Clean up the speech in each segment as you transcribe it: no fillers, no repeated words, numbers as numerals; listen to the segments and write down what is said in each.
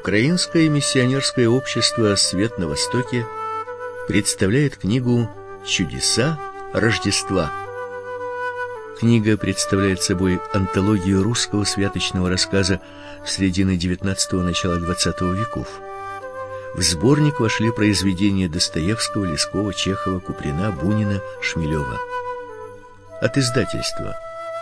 Украинское миссионерское общество «Свет на Востоке» представляет книгу «Чудеса Рождества». Книга представляет собой антологию русского святочного рассказа середины XIX – начала XX веков. В сборник вошли произведения Достоевского, Лескова, Чехова, Куприна, Бунина, Шмелева. От издательства.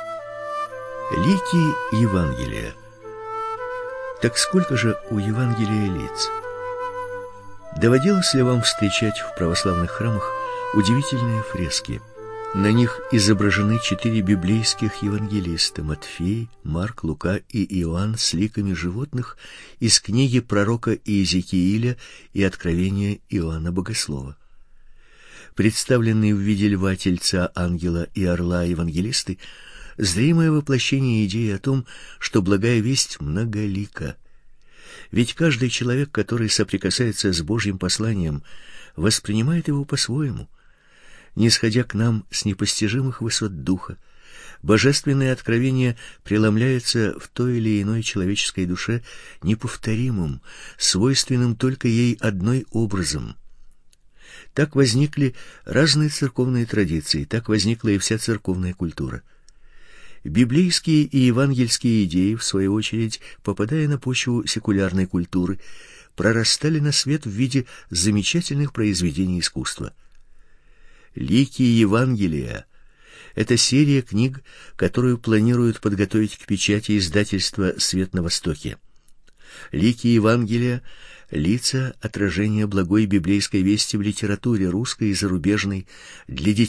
Лики Евангелия. Так сколько же у Евангелия лиц? Доводилось ли вам встречать в православных храмах удивительные фрески? На них изображены 4 библейских евангелиста: Матфей, Марк, Лука и Иоанн с ликами животных из книги пророка Иезекииля и Откровения Иоанна Богослова. Представленные в виде льва, тельца, ангела и орла евангелисты — зримое воплощение идеи о том, что благая весть многолика. Ведь каждый человек, который соприкасается с Божьим посланием, воспринимает его по-своему. Нисходя к нам с непостижимых высот духа, божественное откровение преломляется в той или иной человеческой душе неповторимым, свойственным только ей одной образом. Так возникли разные церковные традиции, так возникла и вся церковная культура. Библейские и евангельские идеи, в свою очередь, попадая на почву секулярной культуры, прорастали на свет в виде замечательных произведений искусства. «Лики Евангелия» — это серия книг, которую планируют подготовить к печати издательства «Свет на Востоке». «Лики Евангелия» — лица отражения благой библейской вести в литературе русской и зарубежной для детей